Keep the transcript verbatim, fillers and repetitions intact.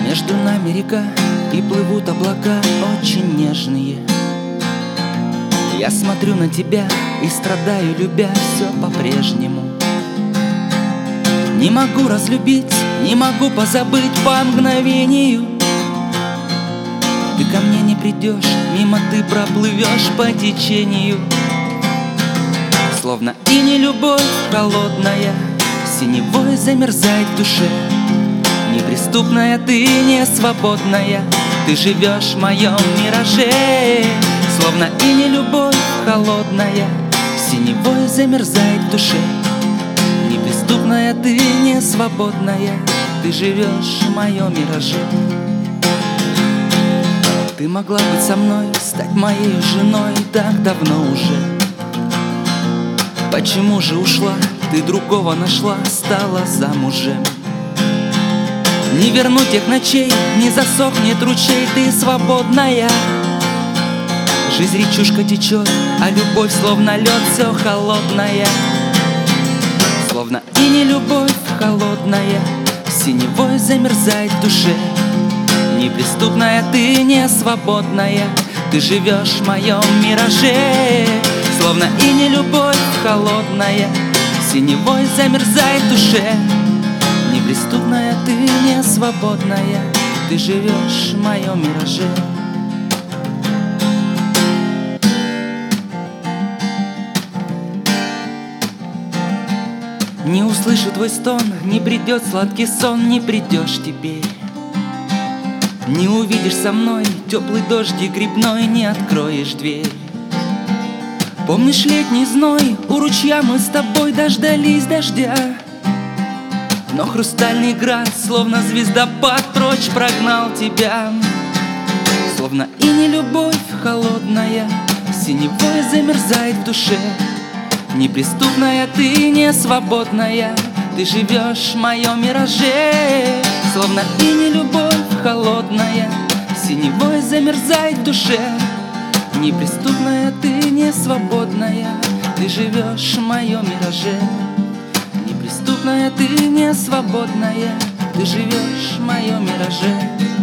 Между нами река, и плывут облака очень нежные. Я смотрю на тебя и страдаю, любя все по-прежнему. Не могу разлюбить, не могу позабыть по мгновению. Ты ко мне не придешь, мимо ты проплывешь по течению. Словно и не любовь холодная, синевой замерзает в душе. Неприступная ты, не свободная, ты живешь в моем мираже. Словно и не любовь холодная, синевой замерзает в душе. Неприступная ты, не свободная, ты живешь в моем мираже. Ты могла быть со мной, стать моей женой так давно уже. Почему же ушла, ты другого нашла, стала замужем? Не вернуть тех ночей, не засохнет ручей, ты свободная. Жизнь речушка течет, а любовь словно лед, все холодная. Словно и не любовь холодная, синевой замерзает в душе. Неприступная ты, не свободная, ты живешь в моем мираже. Словно и не любовь холодная, синевой замерзает в душе. Неприступная ты, не свободная, ты живешь в моем мираже. Не услышу твой стон, не придет сладкий сон, не придешь теперь. Не увидишь со мной теплый дождик грибной, не откроешь дверь. Помнишь летний зной, у ручья мы с тобой дождались дождя. Но хрустальный град, словно звездопад, прочь прогнал тебя. Словно и не любовь холодная, синевой замерзает в душе. Неприступная ты, не свободная, ты живешь в моем мираже. Словно и не любовь холодная, синевой замерзает в душе. Неприступная ты, не свободная, ты живешь в моем мираже. Неприступная ты, не свободная, ты живешь в моем мираже.